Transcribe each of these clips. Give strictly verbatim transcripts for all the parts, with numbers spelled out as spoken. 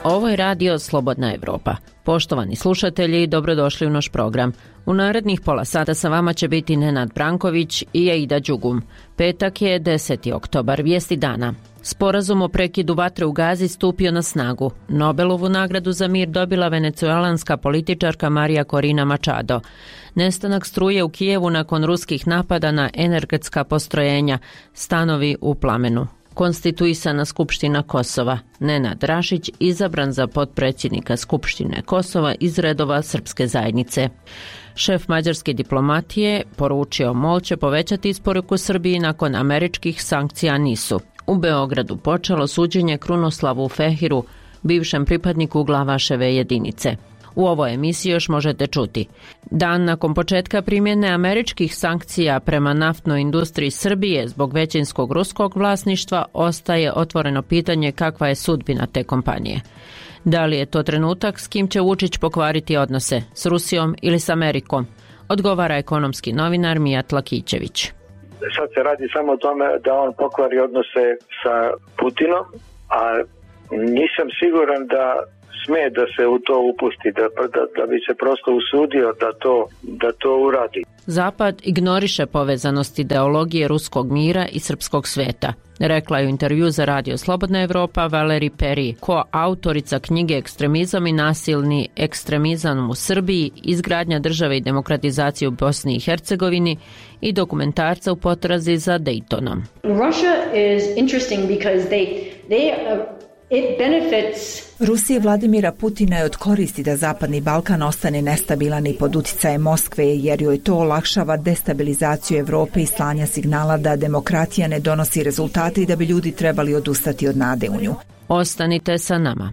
Ovo je radio Slobodna Evropa. Poštovani slušatelji, dobrodošli u naš program. U narednih pola sata sa vama će biti Nenad Branković i Aida Đugum. Petak je deseti oktobar, vijesti dana. Sporazum o prekidu vatre u Gazi stupio na snagu. Nobelovu nagradu za mir dobila venecuelanska političarka Maria Corina Machado. Nestanak struje u Kijevu nakon ruskih napada na energetska postrojenja, stanovi u plamenu. Konstituisana Skupština Kosova. Nenad Rašić izabran za potpredsjednika Skupštine Kosova iz redova srpske zajednice. Šef mađarske diplomatije poručio MOL će povećati isporuku Srbiji nakon američkih sankcija nisu. U Beogradu počelo suđenje Krunoslavu Fehiru, bivšem pripadniku Glavaševe jedinice. U ovoj emisiji još možete čuti. Dan nakon početka primjene američkih sankcija prema naftnoj industriji Srbije zbog većinskog ruskog vlasništva ostaje otvoreno pitanje kakva je sudbina te kompanije. Da li je to trenutak s kim će Vučić pokvariti odnose, s Rusijom ili s Amerikom? Odgovara ekonomski novinar Mijat Lakićević. Sad se radi samo o tome da on pokvari odnose sa Putinom, a nisam siguran da sme da se u to upusti, da, da, da bi se prosto usudio da to, da to uradi. Zapad ignoriše povezanost ideologije ruskog mira i srpskog sveta, rekla je u intervju za Radio Slobodna Evropa Valeri Peri, koautorica knjige Ekstremizam i nasilni ekstremizam u Srbiji, izgradnja države i demokratizacije u Bosni i Hercegovini i dokumentarca u potrazi za Daytonom. Russia is interesting because they they uh... It benefits... Rusije Vladimira Putina je od koristi da Zapadni Balkan ostane nestabilan i pod uticajem Moskve, jer joj to olakšava destabilizaciju Evrope i slanja signala da demokratija ne donosi rezultate i da bi ljudi trebali odustati od nade u nju. Ostanite sa nama.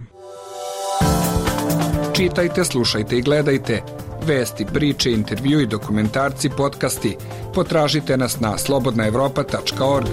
Čitajte, slušajte i gledajte. Vesti, priče, intervju i dokumentarci, podcasti. Potražite nas na slobodna evropa tačka org.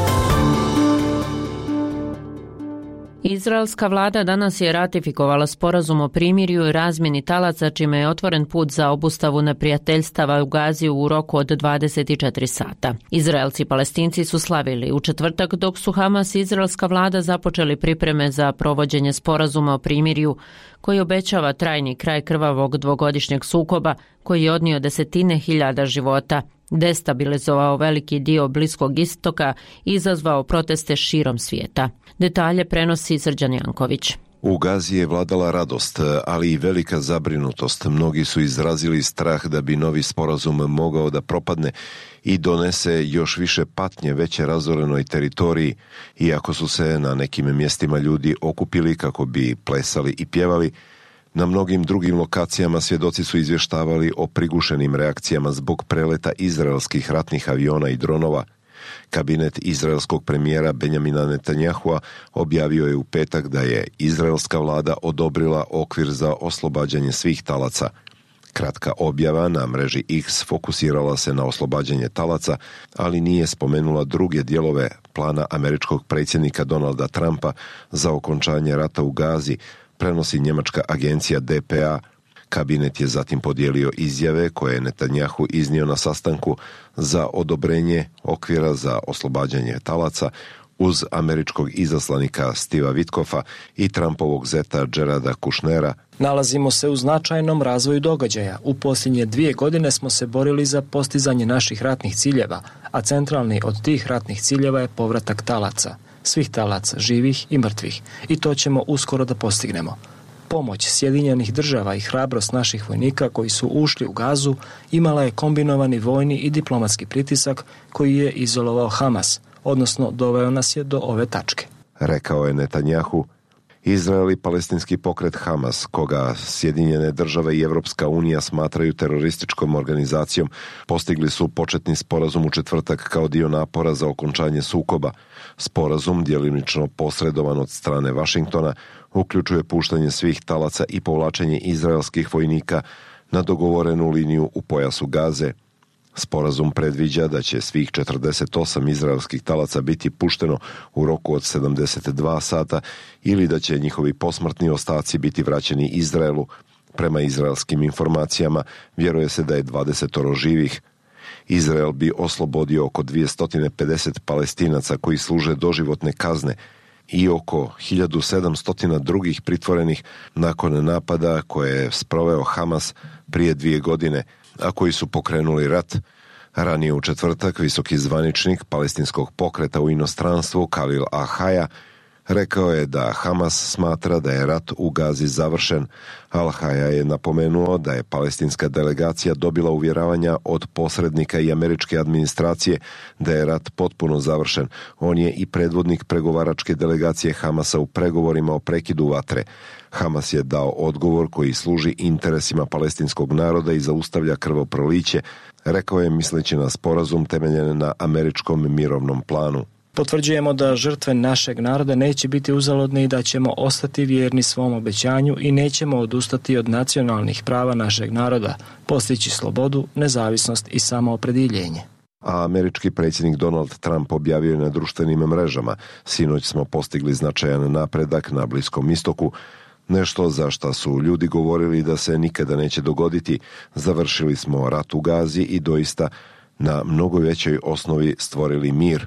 Izraelska vlada danas je ratifikovala sporazum o primirju i razmjeni talaca, čime je otvoren put za obustavu neprijateljstava u Gazi u roku od dvadeset četiri sata. Izraelci i Palestinci su slavili u četvrtak, dok su Hamas i izraelska vlada započeli pripreme za provođenje sporazuma o primirju, koji obećava trajni kraj krvavog dvogodišnjeg sukoba koji je odnio desetine hiljada života, destabilizovao veliki dio Bliskog istoka i izazvao proteste širom svijeta. Detalje prenosi Srđan Janković. U Gazi je vladala radost, ali i velika zabrinutost. Mnogi su izrazili strah da bi novi sporazum mogao da propadne i donese još više patnje veće razorenoj teritoriji, iako su se na nekim mjestima ljudi okupili kako bi plesali i pjevali. Na mnogim drugim lokacijama svjedoci su izvještavali o prigušenim reakcijama zbog preleta izraelskih ratnih aviona i dronova. Kabinet izraelskog premijera Benjamina Netanjahua objavio je u petak da je izraelska vlada odobrila okvir za oslobađanje svih talaca. Kratka objava na mreži X fokusirala se na oslobađanje talaca, ali nije spomenula druge dijelove plana američkog predsjednika Donalda Trumpa za okončanje rata u Gazi, prenosi njemačka agencija D P A. Kabinet je zatim podijelio izjave koje je Netanjahu iznio na sastanku za odobrenje okvira za oslobađanje talaca uz američkog izaslanika Steva Witkoffa i Trumpovog zeta Jareda Kushnera. Nalazimo se u značajnom razvoju događaja. U posljednje dvije godine smo se borili za postizanje naših ratnih ciljeva, a centralni od tih ratnih ciljeva je povratak talaca. Svih talaca, živih i mrtvih. I to ćemo uskoro da postignemo. Pomoć Sjedinjenih država i hrabrost naših vojnika koji su ušli u Gazu imala je kombinovani vojni i diplomatski pritisak koji je izolovao Hamas, odnosno doveo nas je do ove tačke. Rekao je Netanjahu. Izrael i palestinski pokret Hamas, koga Sjedinjene države i Evropska unija smatraju terorističkom organizacijom, postigli su početni sporazum u četvrtak kao dio napora za okončanje sukoba. Sporazum, djelimično posredovan od strane Vašingtona, uključuje puštanje svih talaca i povlačenje izraelskih vojnika na dogovorenu liniju u pojasu Gaze. Sporazum predviđa da će svih četrdeset osam izraelskih talaca biti pušteno u roku od sedamdeset dva sata ili da će njihovi posmrtni ostaci biti vraćeni Izraelu. Prema izraelskim informacijama vjeruje se da je dvadeset živih. Izrael bi oslobodio oko dvjesto pedeset Palestinaca koji služe doživotne kazne. i oko hiljadu sedamsto drugih pritvorenih nakon napada koje je sproveo Hamas prije dvije godine, a koji su pokrenuli rat. Ranije u četvrtak visoki zvaničnik palestinskog pokreta u inostranstvu Khalil Al-Haya rekao je da Hamas smatra da je rat u Gazi završen. Al-Haya je napomenuo da je palestinska delegacija dobila uvjeravanja od posrednika i američke administracije da je rat potpuno završen. On je i predvodnik pregovaračke delegacije Hamasa u pregovorima o prekidu vatre. Hamas je dao odgovor koji služi interesima palestinskog naroda i zaustavlja krvoproliće, rekao je misleći na sporazum temeljen na američkom mirovnom planu. Potvrđujemo da žrtve našeg naroda neće biti uzaludne i da ćemo ostati vjerni svom obećanju i nećemo odustati od nacionalnih prava našeg naroda, postići slobodu, nezavisnost i samoopredjeljenje. A američki predsjednik Donald Trump objavio je na društvenim mrežama: sinoć smo postigli značajan napredak na Bliskom istoku, nešto za šta su ljudi govorili da se nikada neće dogoditi. Završili smo rat u Gazi i doista na mnogo većoj osnovi stvorili mir.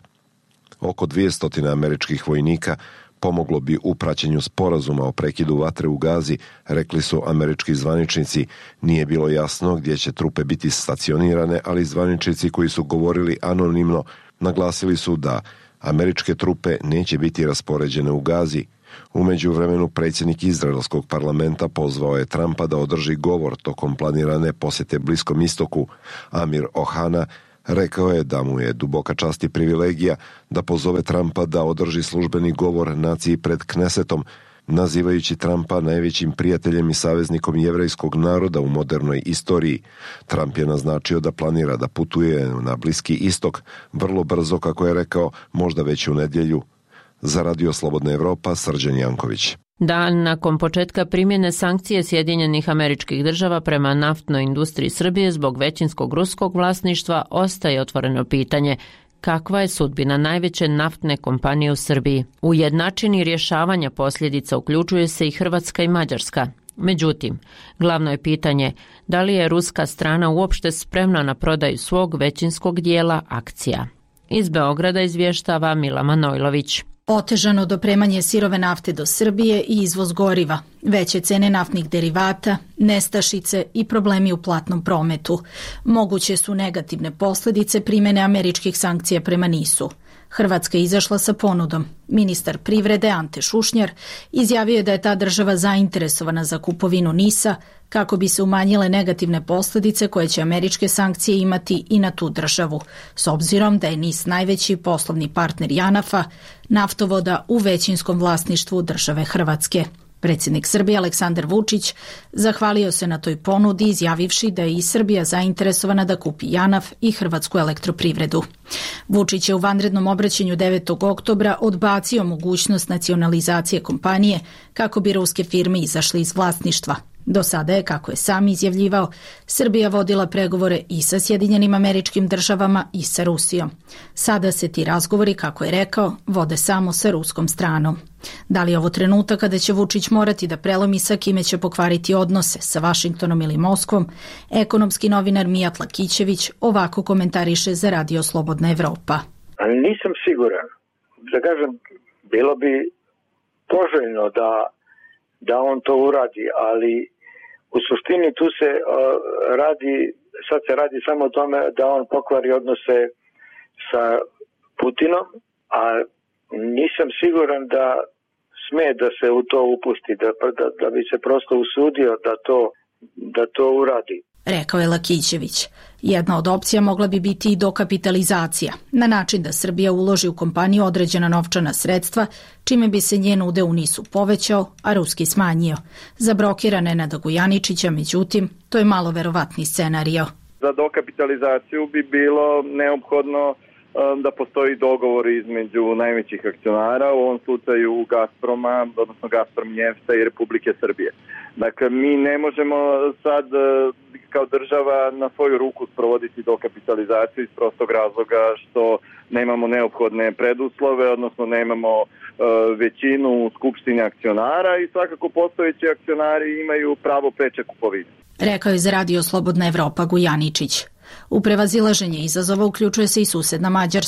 Oko dvjesto američkih vojnika pomoglo bi u praćenju sporazuma o prekidu vatre u Gazi, rekli su američki zvaničnici. Nije bilo jasno gdje će trupe biti stacionirane, ali zvaničnici koji su govorili anonimno naglasili su da američke trupe neće biti raspoređene u Gazi. U međuvremenu predsjednik izraelskog parlamenta pozvao je Trumpa da održi govor tokom planirane posjete Bliskom istoku. Amir Ohana rekao je da mu je duboka čast i privilegija da pozove Trumpa da održi službeni govor naciji pred Knesetom, nazivajući Trumpa najvećim prijateljem i saveznikom jevrejskog naroda u modernoj istoriji. Trump je naznačio da planira da putuje na Bliski istok vrlo brzo, kako je rekao, možda već u nedjelju. Za Radio Slobodna Evropa, Srđan Janković. Dan nakon početka primjene sankcije Sjedinjenih Američkih Država prema naftnoj industriji Srbije zbog većinskog ruskog vlasništva ostaje otvoreno pitanje kakva je sudbina najveće naftne kompanije u Srbiji. U jednačini rješavanja posljedica uključuje se i Hrvatska i Mađarska. Međutim, glavno je pitanje da li je ruska strana uopšte spremna na prodaju svog većinskog dijela akcija. Iz Beograda izvještava Mila Manojlović. Otežano dopremanje sirove nafte do Srbije i izvoz goriva, veće cene naftnih derivata, nestašice i problemi u platnom prometu. Moguće su negativne posljedice primjene američkih sankcija prema NIS-u. Hrvatska je izašla sa ponudom. Ministar privrede Ante Šušnjar izjavio je da je ta država zainteresovana za kupovinu NIS-a kako bi se umanjile negativne posljedice koje će američke sankcije imati i na tu državu, s obzirom da je NIS najveći poslovni partner JANAF-a, naftovoda u većinskom vlasništvu države Hrvatske. Predsjednik Srbije Aleksandar Vučić zahvalio se na toj ponudi izjavivši da je i Srbija zainteresovana da kupi JANAF i Hrvatsku elektroprivredu. Vučić je u vanrednom obraćanju devetog oktobra odbacio mogućnost nacionalizacije kompanije kako bi ruske firme izašle iz vlasništva. Do sada je, kako je sam izjavljivao, Srbija vodila pregovore i sa Sjedinjenim Američkim Državama i sa Rusijom. Sada se ti razgovori, kako je rekao, vode samo sa ruskom stranom. Da li je ovo trenutak kada će Vučić morati da prelomi sa kime će pokvariti odnose, sa Vašingtonom ili Moskvom? Ekonomski novinar Mijat Lakićević ovako komentariše za Radio Slobodna Evropa. Nisam siguran. Da kažem, bilo bi poželjno da, da on to uradi, ali u suštini tu se uh, radi, sad se radi samo o tome da on pokvari odnose sa Putinom, a nisam siguran da sme da se u to upusti, da, da, da bi se prosto usudio da to, da to uradi. Rekao je Lakićević. Jedna od opcija mogla bi biti i dokapitalizacija, na način da Srbija uloži u kompaniju određena novčana sredstva, čime bi se njen udeo u NIS-u povećao, a ruski smanjio. Za brokera Nenada Gujaničića, međutim, to je malo verovatni scenario. Za dokapitalizaciju bi bilo neophodno da postoji dogovor između najvećih akcionara, u ovom slučaju Gazproma, odnosno Gazprom Njefta i Republike Srbije. Dakle, mi ne možemo sad kao država na svoju ruku sprovoditi dokapitalizaciju iz prostog razloga što nemamo neophodne preduslove, odnosno nemamo većinu u skupštini akcionara i svakako postojeći akcionari imaju pravo preče kupovine. Rekao je za Radio Slobodna Evropa Gujaničić. U prevazilaženje izazova uključuje se i susedna Mađarska.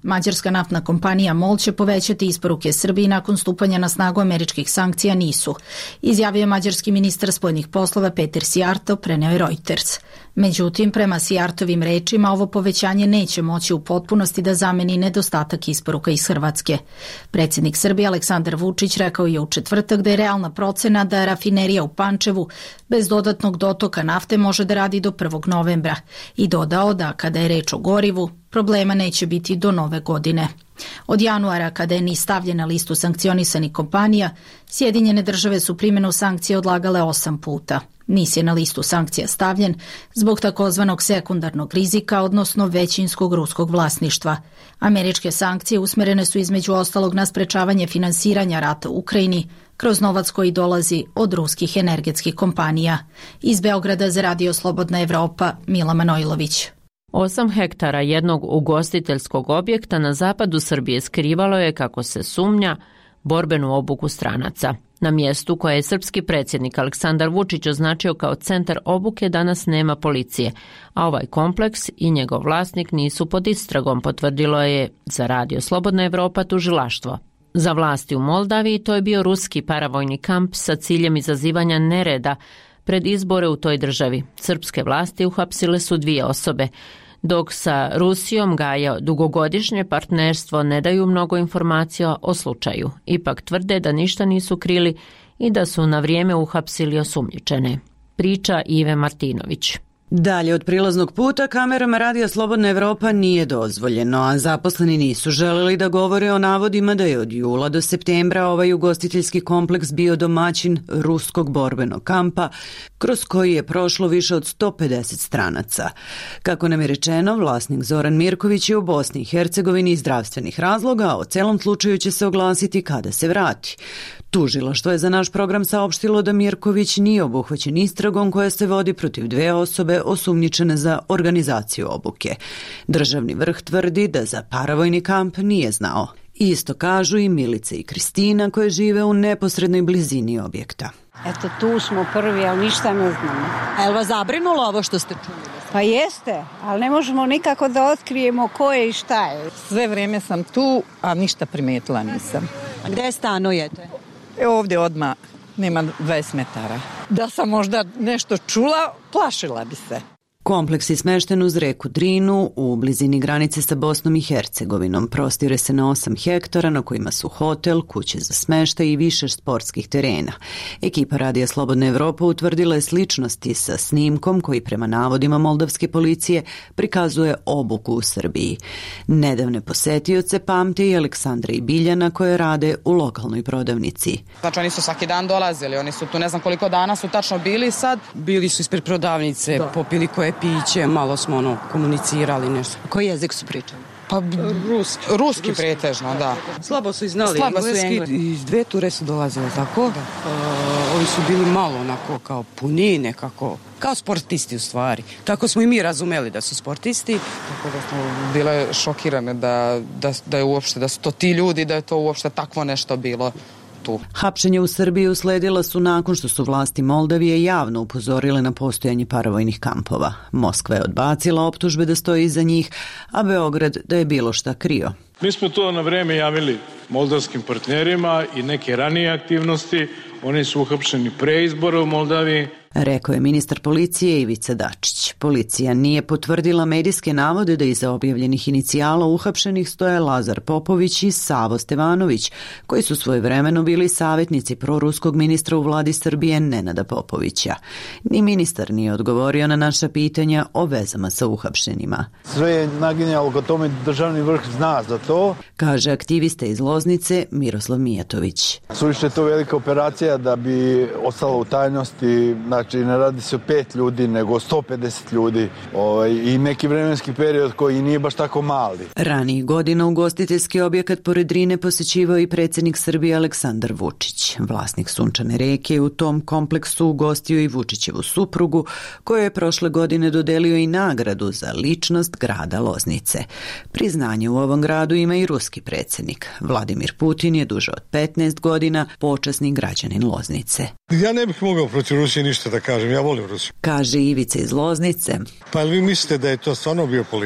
Mađarska naftna kompanija MOL će povećati isporuke Srbiji nakon stupanja na snagu američkih sankcija nisu, izjavio mađarski ministar spoljnih poslova Peter Sijarto, preneo je Reuters. Međutim, prema Sijartovim rečima, ovo povećanje neće moći u potpunosti da zameni nedostatak isporuka iz Hrvatske. Predsjednik Srbije Aleksandar Vučić rekao je u četvrtak da je realna procena da rafinerija u Pančevu bez dodatnog dotoka nafte može da radi do prvog novembra i dodao da kada je reč o gorivu, problema neće biti do nove godine. Od januara, kada je N I S stavljen na listu sankcionisanih kompanija, Sjedinjene države su primjenu sankcije odlagale osam puta. N I S je na listu sankcija stavljen zbog takozvanog sekundarnog rizika, odnosno većinskog ruskog vlasništva. Američke sankcije usmjerene su između ostalog na sprečavanje finansiranja rata u Ukrajini kroz novac koji dolazi od ruskih energetskih kompanija. Iz Beograda za Radio Slobodna Evropa, Mila Manojlović. Osam hektara jednog ugostiteljskog objekta na zapadu Srbije skrivalo je, kako se sumnja, borbenu obuku stranaca. Na mjestu koje je srpski predsjednik Aleksandar Vučić označio kao centar obuke danas nema policije, a ovaj kompleks i njegov vlasnik nisu pod istragom, potvrdilo je za Radio Slobodna Evropa tužilaštvo. Za vlasti u Moldaviji to je bio ruski paravojni kamp sa ciljem izazivanja nereda pred izbore u toj državi. Srpske vlasti uhapsile su dvije osobe, dok sa Rusijom gaja dugogodišnje partnerstvo, ne daju mnogo informacija o slučaju. Ipak tvrde da ništa nisu krili i da su na vrijeme uhapsili osumnjičene. Priča Ive Martinović. Dalje od prilaznog puta kamerama Radija Slobodna Evropa nije dozvoljeno, a zaposleni nisu želeli da govore o navodima da je od jula do septembra ovaj ugostiteljski kompleks bio domaćin ruskog borbenog kampa, kroz koji je prošlo više od sto pedeset stranaca. Kako nam je rečeno, vlasnik Zoran Mirković je u Bosni i Hercegovini iz zdravstvenih razloga, a o celom slučaju će se oglasiti kada se vrati. Tužilaštvo je za naš program saopštilo da Mirković nije obuhvaćen istragom koja se vodi protiv dve osobe osumnjičene za organizaciju obuke. Državni vrh tvrdi da za paravojni kamp nije znao. Isto kažu i Milica i Kristina koje žive u neposrednoj blizini objekta. Eto, tu smo prvi, ali ništa ne znamo. A je li vas zabrinulo ovo što ste čuli? Pa jeste, ali ne možemo nikako da otkrijemo ko je i šta je. Sve vrijeme sam tu, a ništa primetila nisam. A gde stanujete? E, ovdje odmah, nema dvadeset metara. Da sam možda nešto čula, plašila bi se. Kompleks je smešten uz reku Drinu u blizini granice sa Bosnom i Hercegovinom. Prostire se na osam hektara na kojima su hotel, kuće za smeštaj i više sportskih terena. Ekipa Radija Slobodna Evropa utvrdila je sličnosti sa snimkom koji prema navodima moldavske policije prikazuje obuku u Srbiji. Nedavne posetioce pamte i Aleksandra i Biljana koje rade u lokalnoj prodavnici. Znači oni su svaki dan dolazili, oni su tu ne znam koliko dana su tačno bili sad. Bili su ispred prodavnice, da. Popili koje piće, malo smo ono komunicirali nešto. Koji jezik su pričali? Pa ruski. Ruski pretežno, da. Slabo su i znali Slabo engleski. Su iz dve ture su dolazile, tako? Da. Uh, ovi su bili malo onako kao puni, nekako, kao sportisti u stvari. Tako smo i mi razumeli da su sportisti. Tako da smo bile šokirane da, da, da je uopšte, da su to ti ljudi, da je to uopšte takvo nešto bilo. Tu. Hapšenje u Srbiji usledila su nakon što su vlasti Moldavije javno upozorile na postojanje paravojnih kampova. Moskva je odbacila optužbe da stoji iza njih, a Beograd da je bilo šta krio. Mi smo to na vreme javili moldavskim partnerima i neke ranije aktivnosti. Oni su uhapšeni pre izbora u Moldaviji. Rekao je ministar policije Ivica Dačić. Policija nije potvrdila medijske navode da iza objavljenih inicijala uhapšenih stoje Lazar Popović i Savo Stevanović, koji su svojevremeno bili savjetnici proruskog ministra u vladi Srbije Nenada Popovića. Ni ministar nije odgovorio na naša pitanja o vezama sa uhapšenima. Sve je naginjalo ko tome državni vrh zna za to, kaže aktivista iz Loznice Miroslav Mijatović. Suviše je to velika operacija da bi ostala u tajnosti. Znači, ne radi se o pet ljudi, nego sto pedeset ljudi ovaj, i neki vremenski period koji nije baš tako mali. Ranijih godina ugostiteljski objekat pored Drine posećivao i predsjednik Srbije Aleksandar Vučić. Vlasnik Sunčane reke u tom kompleksu ugostio i Vučićevu suprugu, kojoj je prošle godine dodelio i nagradu za ličnost grada Loznice. Priznanje u ovom gradu ima i ruski predsjednik. Vladimir Putin je duže od petnaest godina počasni građanin Loznice. Ja ne bih mogao protiv Rusije ništa da kažem, ja volim Rusiju. Kaže Ivica iz Loznice. Pa vi mislite da je to stvarno bio poligon?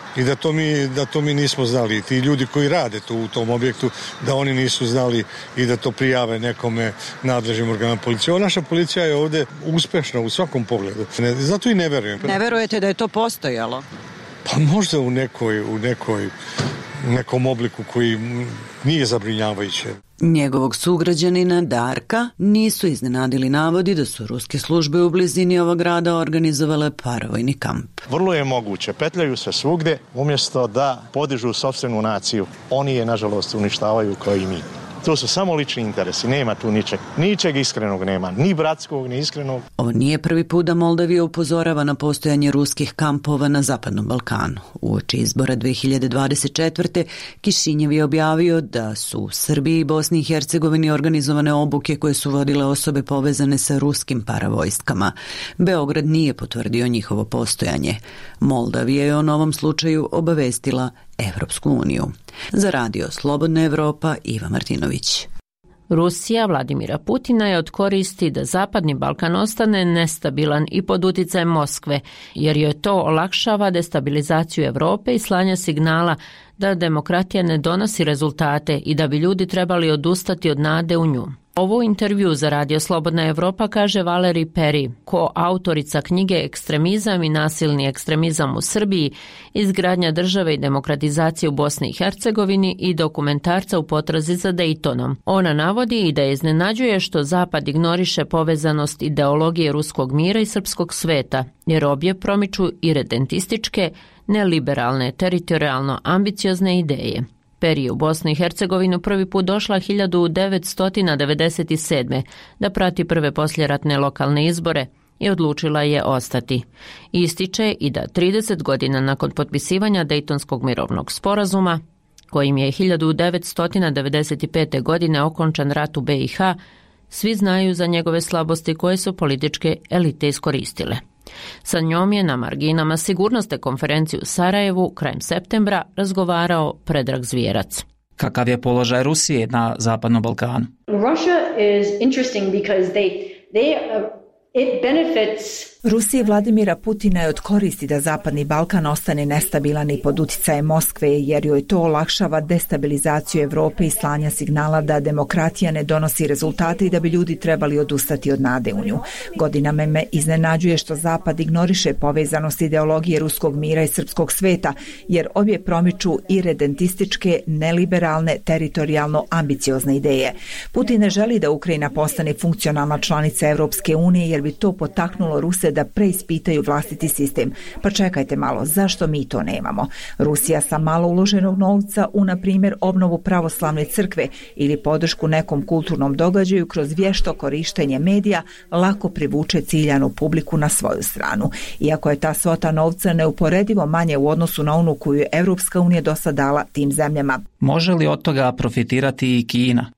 i da to mi, da to mi nismo znali. Ti ljudi koji rade tu u tom objektu, da oni nisu znali i da to prijave nekome nadležnim organom policije. Ova naša policija je ovde uspešna u svakom pogledu. Ne, zato i ne verujem. Ne verujete da je to postojalo? Pa možda u nekoj, u nekoj, nekom obliku koji nije zabrinjavajuće. Njegovog sugrađanina Darka nisu iznenadili navodi da su ruske službe u blizini ovog grada organizovale paravojni kamp. Vrlo je moguće, petljaju se svugde umjesto da podižu sopstvenu naciju. Oni je, nažalost, uništavaju kao i mi. To su samo lični interesi, nema tu ničeg. Ničeg iskrenog nema, ni bratskog, ni iskrenog. Ovo nije prvi put da Moldavija upozorava na postojanje ruskih kampova na Zapadnom Balkanu. Uoči izbora dve hiljade dvadeset četvrte. Kišinjev je objavio da su u Srbiji i Bosni i Hercegovini organizovane obuke koje su vodile osobe povezane sa ruskim paravojskama. Beograd nije potvrdio njihovo postojanje. Moldavija je o novom slučaju obavestila Evropsku uniju. Za radio Slobodna Evropa, Iva Martinović. Rusija Vladimira Putina je od koristi da Zapadni Balkan ostane nestabilan i pod uticajem Moskve, jer joj to olakšava destabilizaciju Evrope i slanja signala da demokratija ne donosi rezultate i da bi ljudi trebali odustati od nade u nju. Ovo intervju za radio Slobodna Evropa kaže Valeri Peri, koautorica knjige Ekstremizam i nasilni ekstremizam u Srbiji, izgradnja države i demokratizacije u Bosni i Hercegovini i dokumentarca u potrazi za Dejtonom. Ona navodi i da je iznenađuje što Zapad ignoriše povezanost ideologije ruskog mira i srpskog sveta, jer obje promiču iredentističke, neliberalne, teritorijalno ambiciozne ideje. Peri je u Bosnu i Hercegovinu prvi put došla hiljadu devetsto devedeset sedme. da prati prve posljeratne lokalne izbore i odlučila je ostati. Ističe i da trideset godina nakon potpisivanja Dejtonskog mirovnog sporazuma, kojim je hiljadu devetsto devedeset pete. godine okončan rat u be i ha, svi znaju za njegove slabosti koje su političke elite iskoristile. Sa njom je na marginama sigurnosne konferencije u Sarajevu krajem septembra razgovarao Predrag Zvijerac. Kakav je položaj Rusije na Zapadnom Balkanu? Russia is interesting because they they uh, it benefits Rusije Vladimira Putina je od koristi da Zapadni Balkan ostane nestabilan i pod uticajem Moskve, jer joj to olakšava destabilizaciju Evrope i slanja signala da demokratija ne donosi rezultate i da bi ljudi trebali odustati od nade u nju. Godinama me iznenađuje što Zapad ignoriše povezanost ideologije ruskog mira i srpskog sveta, jer obje promiču iredentističke, neliberalne, teritorijalno ambiciozne ideje. Putin ne želi da Ukrajina postane funkcionalna članica Evropske unije, jer bi to potaknulo Ruse da preispitaju vlastiti sistem. Pa čekajte malo, zašto mi to nemamo? Rusija sa malo uloženog novca u, na primjer, obnovu pravoslavne crkve ili podršku nekom kulturnom događaju kroz vješto korištenje medija lako privuče ciljanu publiku na svoju stranu. Iako je ta svota novca neuporedivo manje u odnosu na onu koju je Evropska unija do sada dala tim zemljama. Može li od toga profitirati i Kina?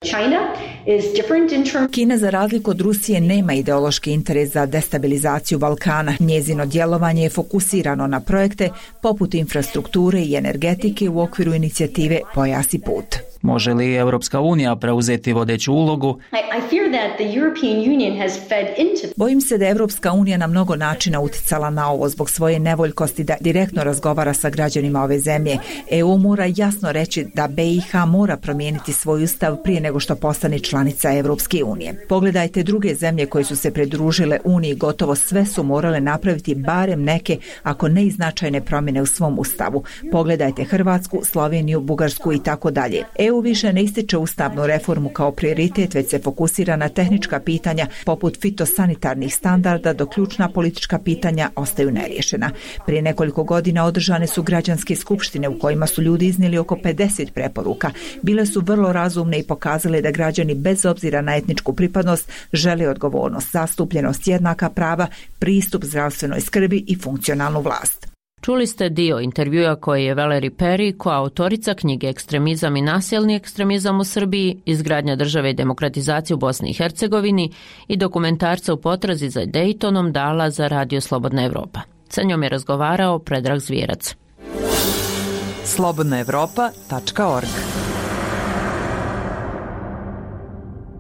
Kina za razliku od Rusije nema ideološki interes za destabilizaciju Balkana. Njezino djelovanje je fokusirano na projekte poput infrastrukture i energetike u okviru inicijative Pojas i put. Može li Europska unija preuzeti vodeću ulogu? Bojim se da je Europska unija na mnogo načina uticala na ovo zbog svoje nevoljkosti da direktno razgovara sa građanima ove zemlje. E u mora jasno reći da be i ha mora promijeniti svoj ustav prije nego što postane članica Europske unije. Pogledajte druge zemlje koje su se pridružile Uniji, gotovo sve su morale napraviti barem neke, ako ne i značajne promjene u svom ustavu. Pogledajte Hrvatsku, Sloveniju, Bugarsku i tako dalje. E u više ne ističe ustavnu reformu kao prioritet, već se fokusira na tehnička pitanja poput fitosanitarnih standarda, dok ključna politička pitanja ostaju neriješena. Prije nekoliko godina održane su građanske skupštine u kojima su ljudi iznijeli oko pedeset preporuka. Bile su vrlo razumne i pokazale da građani bez obzira na etničku pripadnost žele odgovornost, zastupljenost, jednaka prava, pristup zdravstvenoj skrbi i funkcionalnu vlast. Čuli ste dio intervjua koji je Valeri Peri, koautorica knjige Ekstremizam i nasilni ekstremizam u Srbiji, izgradnja države i demokratizacije u Bosni i Hercegovini i dokumentarca u potrazi za Dejtonom dala za radio Slobodna Evropa. Sa njom je razgovarao Predrag Zvijerac. slobodna evropa tačka org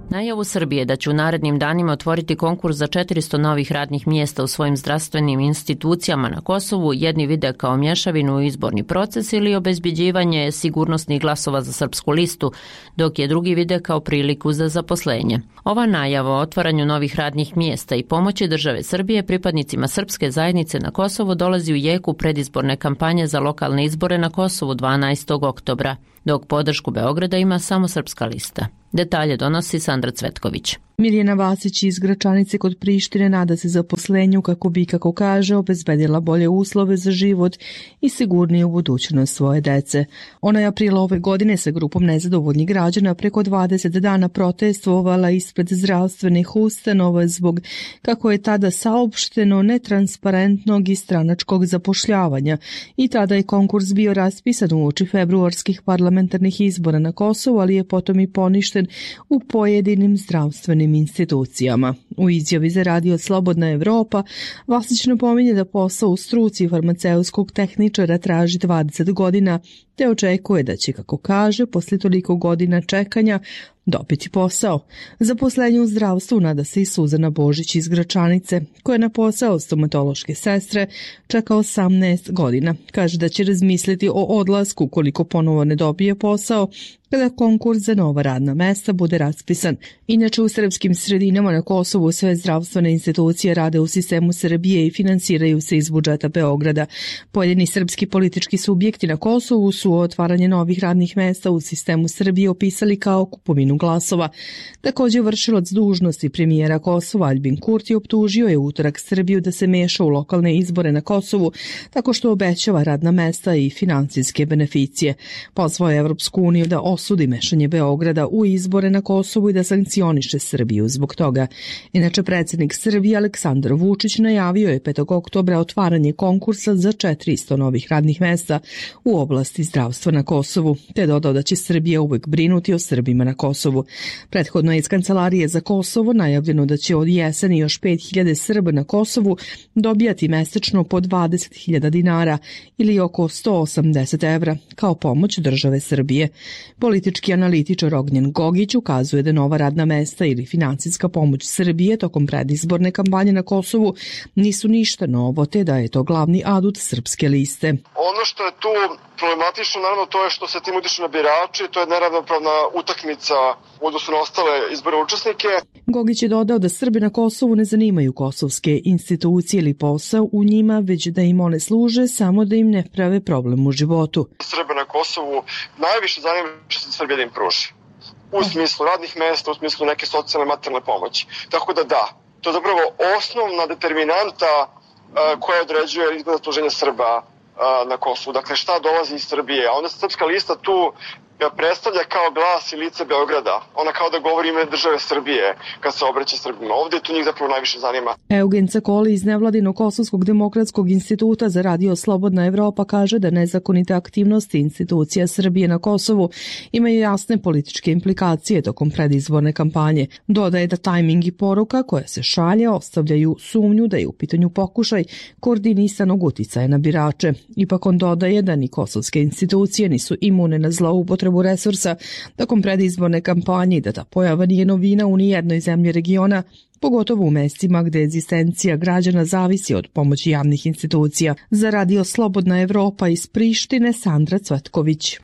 Najavu Srbije da će u narednim danima otvoriti konkurs za četiristo novih radnih mjesta u svojim zdravstvenim institucijama na Kosovu jedni vide kao mješavinu u izborni proces ili obezbeđivanje sigurnosnih glasova za Srpsku listu, dok je drugi vide kao priliku za zaposlenje. Ova najava o otvaranju novih radnih mjesta i pomoći države Srbije pripadnicima srpske zajednice na Kosovu dolazi u jeku predizborne kampanje za lokalne izbore na Kosovu dvanaestog oktobra, dok podršku Beograda ima samo Srpska lista. Detalje donosi Sandra Cvetković. Mirjana Vasić iz Gračanice kod Prištine nada se zaposlenju kako bi, kako kaže, obezbedila bolje uslove za život i sigurniju budućnost svoje dece. Ona je aprila ove godine sa grupom nezadovoljnih građana preko dvadeset dana protestovala ispred zdravstvenih ustanova zbog, kako je tada saopšteno, netransparentnog i stranačkog zapošljavanja i tada je konkurs bio raspisan uoči februarskih parlamentarnih izbora na Kosovu, ali je potom i poništen u pojedinim zdravstvenim institucijama. U izjavi za radio Slobodna Evropa Vasić napominje da posao u struci farmaceutskog tehničara traži dvadeset godina, te očekuje da će, kako kaže, poslije toliko godina čekanja dobiti posao. Zaposlenje u zdravstvu nada se i Suzana Božić iz Gračanice, koja je na posao stomatološke sestre čeka osamnaest godina. Kaže da će razmisliti o odlasku ukoliko ponovo ne dobije posao, kada konkurs za nova radna mesta bude raspisan. Inače, u srpskim sredinama na Kosovu sve zdravstvene institucije rade u sistemu Srbije i finansiraju se iz budžeta Beograda. Pojedini srpski politički subjekti na Kosovu su otvaranje novih radnih mesta u sistemu Srbije opisali kao kupovinu glasova. Također, vršilac dužnosti premijera Kosova Aljbin Kurti optužio je u utorak Srbiju da se meša u lokalne izbore na Kosovu tako što obećava radna mesta i finansijske beneficije. Pozvao je Evropsku uniju da osudi mešanje Beograda u izbore na Kosovu i da sankcioniše Srbiju zbog toga. Inače, predsjednik Srbije Aleksandar Vučić najavio je petog oktobra otvaranje konkursa za četiristo novih radnih mesta u oblasti zdravstva na Kosovu, te dodao da će Srbija uvek brinuti o Srbima na Kosovu. Prethodno je iz Kancelarije za Kosovo najavljeno da će od jeseni još pet hiljada Srba na Kosovu dobijati mesečno po dvadeset hiljada dinara ili oko sto osamdeset evra kao pomoć države Srbije. Politički analitičar Ognjen Gogić ukazuje da nova radna mesta ili finansijska pomoć Srbije tokom predizborne kampanje na Kosovu nisu ništa novo, te da je to glavni adut Srpske liste. Ono što je tu problematično, naravno, to je što se tim utiče na birače, to je neravnopravna utakmica u odnosu na ostale izbore učesnike. Gogić je dodao da Srbi na Kosovu ne zanimaju kosovske institucije ili posao u njima, već da im one služe samo da im ne prave problem u životu. Srbe na Kosovu najviše zanima što se Srbija da im pruži. U smislu radnih mesta, u smislu neke socijalne materijalne pomoći. Tako da da, to je zapravo osnovna determinanta uh, koja određuje izgled zasluženja Srba uh, na Kosovu. Dakle, šta dolazi iz Srbije. A onda Srpska lista tu predstavlja kao glas i lice Beograda. Ona kao da govori ime države Srbije kad se obraća Srbima. Ovdje tu njih zapravo najviše zanima. Eugen Cakoli iz nevladinog Kosovskog demokratskog instituta za radio Slobodna Evropa kaže da nezakonite aktivnosti institucija Srbije na Kosovu imaju jasne političke implikacije tokom predizborne kampanje. Dodaje da tajming i poruka koja se šalje ostavljaju sumnju da je u pitanju pokušaj koordinisanog uticaja na birače. Ipak on dodaje da ni kosovske institucije nisu imune na zloupotrebu resursa tokom predizborne kampanje i da ta pojava nije novina u nijednoj zemlji regiona, pogotovo u mestima gde egzistencija građana zavisi od pomoći javnih institucija. Za radio Slobodna Evropa iz Prištine, Sandra Cvetković.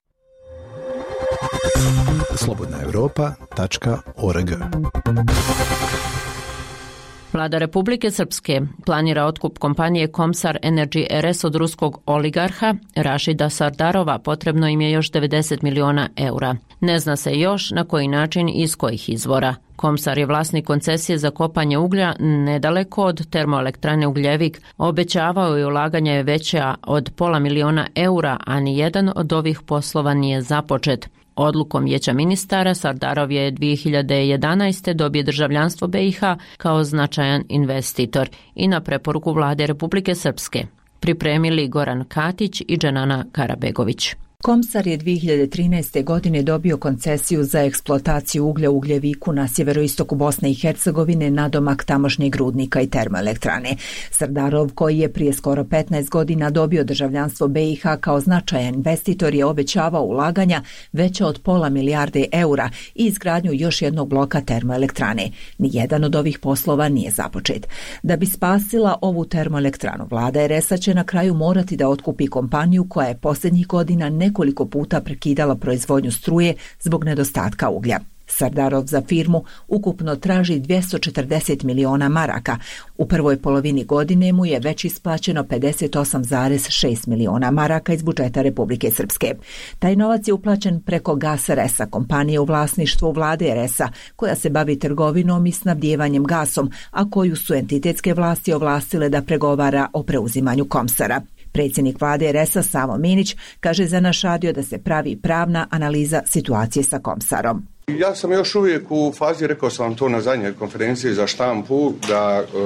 slobodna evropa tačka org. Vlada Republike Srpske planira otkup kompanije Komsar Energy R S od ruskog oligarha Rašida Sardarova. Potrebno im je još devedeset miliona eura. Ne zna se još na koji način i iz kojih izvora. Komsar je vlasnik koncesije za kopanje uglja nedaleko od termoelektrane Ugljevik. Obećavao je ulaganje veća od pola miliona eura, a ni jedan od ovih poslova nije započet. Odlukom Vijeća ministara Sardarov je dvije hiljade jedanaeste. dobio državljanstvo B i H kao značajan investitor i na preporuku Vlade Republike Srpske. Pripremili Goran Katić i Dženana Karabegović. Komsar je dvije hiljade trinaeste. godine dobio koncesiju za eksploataciju uglja u Ugljeviku na sjeveroistoku Bosne i Hercegovine nadomak tamošnjeg rudnika i termoelektrane. Sardarov, koji je prije skoro petnaest godina dobio državljanstvo B i H kao značajan investitor, je obećavao ulaganja veća od pola milijarde eura i izgradnju još jednog bloka termoelektrane. Nijedan od ovih poslova nije započet. Da bi spasila ovu termoelektranu, vlada er es a će na kraju morati da otkupi kompaniju koja je posljednjih godina nekoliko puta prekidala proizvodnju struje zbog nedostatka uglja. Sardarov za firmu ukupno traži dvjesto četrdeset miliona maraka. U prvoj polovini godine mu je već isplaćeno pedeset osam zarez šest miliona maraka iz budžeta Republike Srpske. Taj novac je uplaćen preko Gas er es a, kompanije u vlasništvu vlade er es a, koja se bavi trgovinom i snabdjevanjem gasom, a koju su entitetske vlasti ovlastile da pregovara o preuzimanju Komsara. Predsjednik vlade er es a Savo Minić kaže za naš radio da se pravi pravna analiza situacije sa Komsarom. Ja sam još uvijek u fazi, rekao sam vam to na zadnjoj konferenciji za štampu, da e,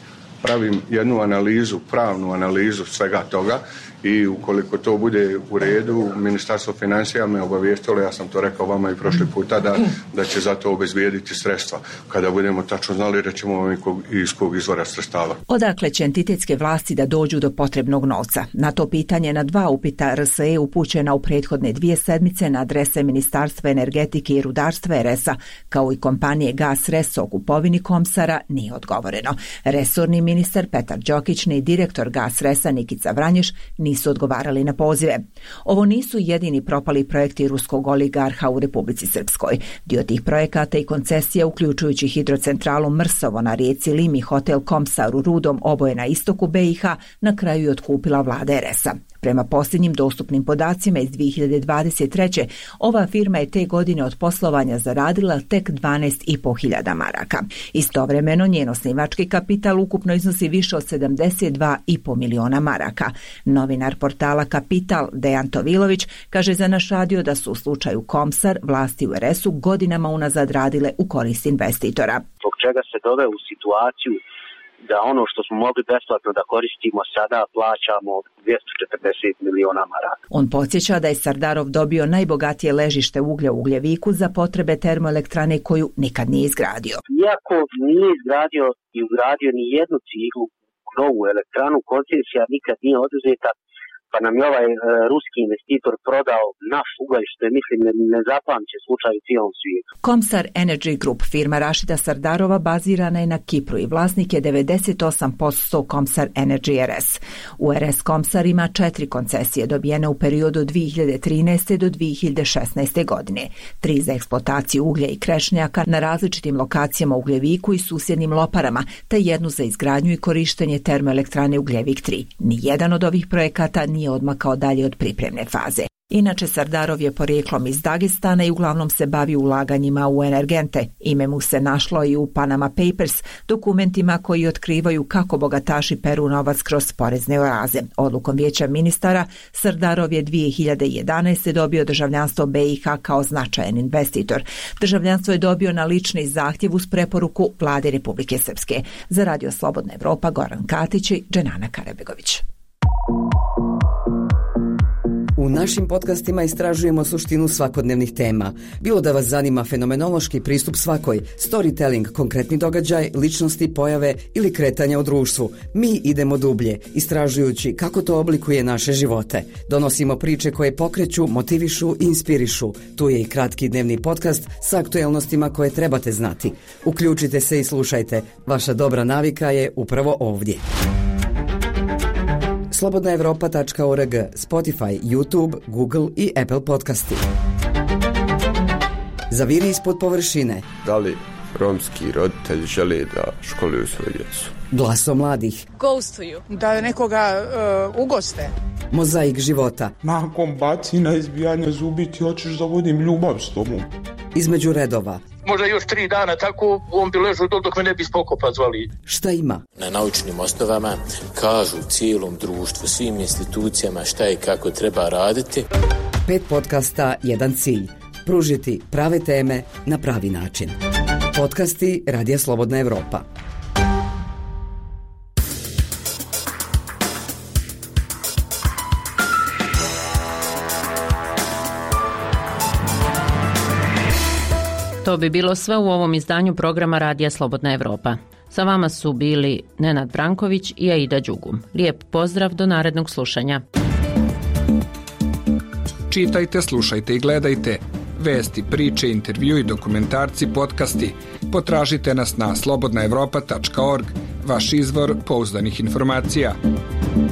pravim jednu analizu, pravnu analizu svega toga i ukoliko to bude u redu, Ministarstvo financija me obavijestilo, ja sam to rekao vama i prošli puta, da, da će za to obezbijediti sredstva. Kada budemo tačno znali, rećemo vam iz kog izvora sredstava. Odakle će entitetske vlasti da dođu do potrebnog novca? Na to pitanje na dva upita er es e upućena u prethodne dvije sedmice na adrese Ministarstva energetike i rudarstva er es a, kao i kompanije Gas Res o kupovini Komsara, nije odgovoreno. Resorni ministar Petar Đokić ni direktor Gas Resa Nikica Vranješ nisu odgovarali na pozive. Ovo nisu jedini propali projekti ruskog oligarha u Republici Srpskoj. Dio tih projekata i koncesija, uključujući hidrocentralu Mrsovo na rijeci Lim i hotel Komsar u Rudom, oboje na istoku B i H, na kraju je otkupila vlada er es a. Prema posljednjim dostupnim podacima iz dvije hiljade dvadeset treće. ova firma je te godine od poslovanja zaradila tek dvanaest i po hiljada maraka. Istovremeno njen osnivački kapital ukupno iznosi više od sedamdeset dva i po miliona maraka. Novinar portala Kapital Dejan Tovilović kaže za naš radio da su u slučaju Komsar vlasti u er es u godinama unazad radile u korist investitora. Zbog čega se doveo u situaciju da ono što smo mogli besplatno da koristimo sada plaćamo dvjesto četrdeset miliona maraka. On podsjeća da je Sardarov dobio najbogatije ležište uglja u Ugljeviku za potrebe termoelektrane koju nikad nije izgradio. Iako nije izgradio i ugradio ni jednu ciglu u novu elektranu, koncesija nikad nije oduzeta, pa nam je ovaj e, ruski investitor prodao naš ugalj, što je, mislim, nezapamćen slučaj u cijelom svijetu. Komsar Energy Group, firma Rašida Sardarova, bazirana je na Kipru i vlasnik je devedeset osam posto Komsar Energy er es. U er es Komsar ima četiri koncesije dobijene u periodu dvije hiljade trinaeste. do dvije hiljade šesnaeste. godine. Tri za eksploataciju uglja i krešnjaka na različitim lokacijama u Ugljeviku i susjednim Loparama, te jednu za izgradnju i korištenje termoelektrane Ugljevik tri. Nijedan od ovih projekata nije odmakao dalje od pripremne faze. Inače, Sardarov je porijeklom iz Dagestana i uglavnom se bavi ulaganjima u energente. Ime mu se našlo i u Panama Papers, dokumentima koji otkrivaju kako bogataši peru novac kroz porezne oaze. Odlukom vijeća ministara, Sardarov je dvije hiljade jedanaeste. dobio državljanstvo B i H kao značajan investitor. Državljanstvo je dobio na lični zahtjev uz preporuku vlade Republike Srpske. Za Radio Slobodna Evropa, Goran Katić i Dženana Karabegović. U našim podcastima istražujemo suštinu svakodnevnih tema. Bilo da vas zanima fenomenološki pristup svakoj, storytelling, konkretni događaj, ličnosti, pojave ili kretanja u društvu. Mi idemo dublje, istražujući kako to oblikuje naše živote. Donosimo priče koje pokreću, motivišu i inspirišu. Tu je i kratki dnevni podcast sa aktuelnostima koje trebate znati. Uključite se i slušajte. Vaša dobra navika je upravo ovdje. slobodna evropa tačka org, Spotify, YouTube, Google i Apple podcasti. Zaviri ispod površine. Da li romski roditelji žele da školuju svoju djecu? Glaso mladih. Ghostuju. Da nekoga uh, ugoste. Mozaik života. Nakon bacina, izbijanja zubi ti hoćeš da vodim ljubav s tobom. Između redova. Možda još tri dana tako on bi ležao dok me ne bi spokopa zvali. Šta ima? Na naučnim osnovama kažu cijelom društvu, svim institucijama šta i kako treba raditi. Pet podcasta, jedan cilj. Pružiti prave teme na pravi način. Podcasti Radija Slobodna Evropa. To bi bilo sve u ovom izdanju programa Radija Slobodna Evropa. Sa vama su bili Nenad Branković i Aida Đugum. Lijep pozdrav, do narednog slušanja. Čitajte, slušajte i gledajte vesti, priče, intervju i dokumentarci, podcasti. Potražite nas na slobodna evropa tačka org, vaš izvor pouzdanih informacija.